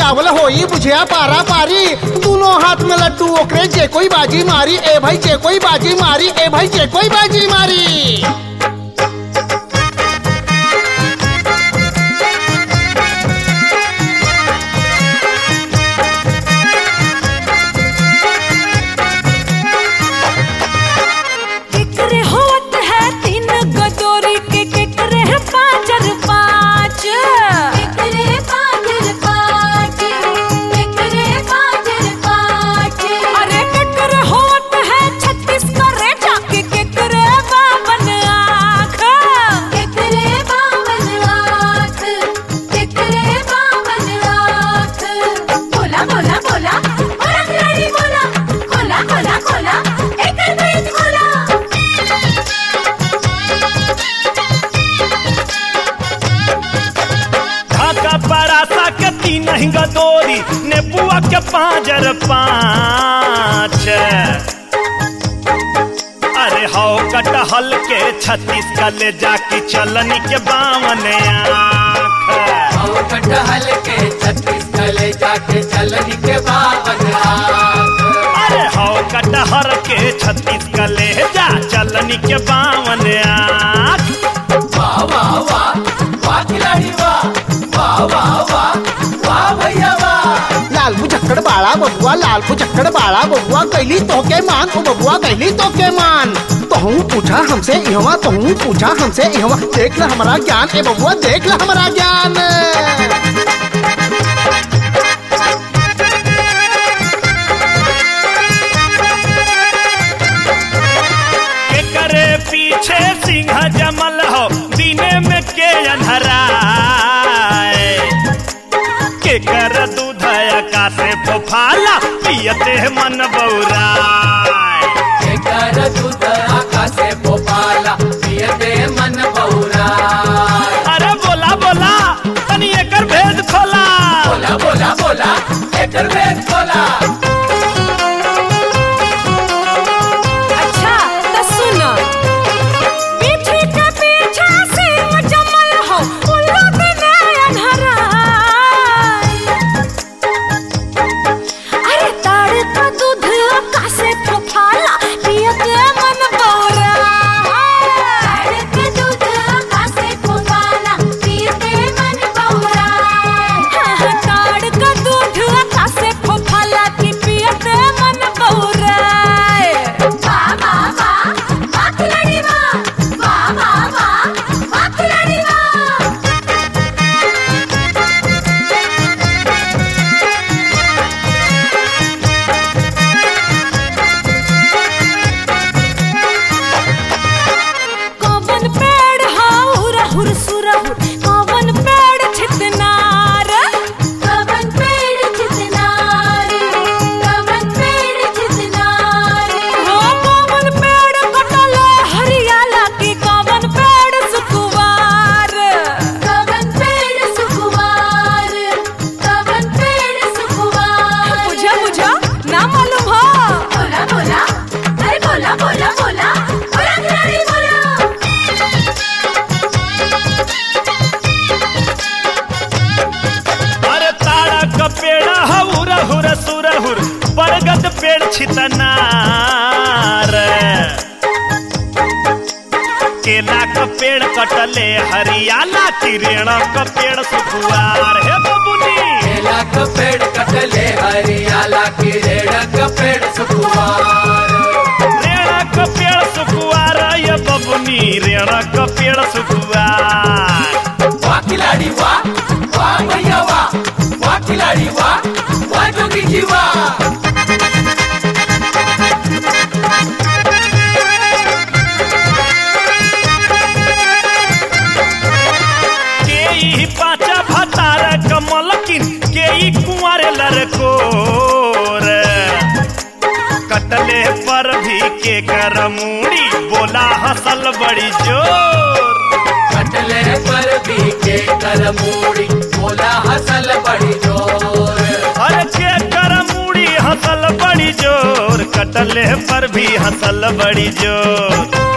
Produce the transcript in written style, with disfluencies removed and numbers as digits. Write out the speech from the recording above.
चावल होई बुझिया पारा पारी, दोनों हाथ में लड्डू ओकरे जे कोई बाजी मारी, ए भाई जे कोई बाजी मारी, ए भाई जे कोई बाजी मारी। नहीं गदोरी नेबुआ के पांजर पांच, अरे हो कटहल के 36 कले जाके चलनी के 52 आँख। हो कटहल के 36 कले जाके चलनी के 52 आँख। अरे हो कटहर के 36 कले जा चलनी के 52 आँख। वाह वाह वाह वाह खिलाड़ी वाह, वाह वाह वाह वाह भैया वाह। लाल बुझक्कड़ बाड़ा बबुआ, लाल बुझक्कड़ बाड़ा बबुआ, कैली तो के मान ओ बबुआ, कैली तो के मान। तोहू पूछा हमसे इहवा, तोहू पूछा हमसे इहवा, देख ल हमारा ज्ञान ए बबुआ, देख ल हमारा ज्ञान। के करे पीछे सिंह जमल हो, दिने में के अंधराए, के कर दूध आकाशे फोफाला, पियते मन बौराए। के कर दूध आकाशे फोफाला, पियते मन बौराए। अरे बोला बोला तनी एकर भेद खोला, बोला बोला बोला एकर भेद खोला। अच्छा तो सुनो, पीछे के पीछे सिंह जमल हो, उल्लू के नयन हराए। अरे ताड़ का दूध आकाशे फोफाला, पियते मन बौराए। ताड़ का दूध आकाशे फोफाला, पियते मन बौराए। हाँ, ताड़ का दूध आकाशे फोफाला, कि पियते मन बौराए। वाह वाह वाह वाह खिलाड़ी वाह, वाह वाह वाह वाह खिलाड़ी वाह। कौवन पेड़ हाउ रहुर सुरहुर, कौवन पेड़ छितनार। कौवन पेड़ छितनार, कौवन पेड़ छितनार। हो कौवन पेड़ कटले हरियाला, की कौवन पेड़ सुकुवार। कौवन पेड़ सुकुवार, कौवन पेड़ सुकुवार। बुझा बुझा ना मालूम हो। बोला बोला अरे बोला बोला बोला बोला खिलाड़ी बोला। अरे ताड़ा का पेड़ हुर हुर सुरहुर, बरगद पेड़ छितनार, केला का पेड़ कटले हरियाला, तिरेणा का पेड़ सुखुआर। हे बबुनी केला का पेड़ कटले हरियाला, की रेड़ा का पेड़ सुकुमार। रेणा का पेड़ सुखुआर, ये बबुनी रेणा का पेड़ सुखुआर। वाह खिलाड़ी वाह, वाह भैया वाह, वाह खिलाड़ी वाह, वाह जोगी जी वाह। के ई पाचा भतार कमलकिन, के ई कुंवर लरकोर, कटले पर भी के कर मूड़ी, बोला हसल बड़ी जोर। कटले पर भी के कर मूड़ी, बोला हसल बड़ी जोर। अरे के कर मूड़ी हसल बड़ी जोर, कटले पर भी हसल बड़ी जोर।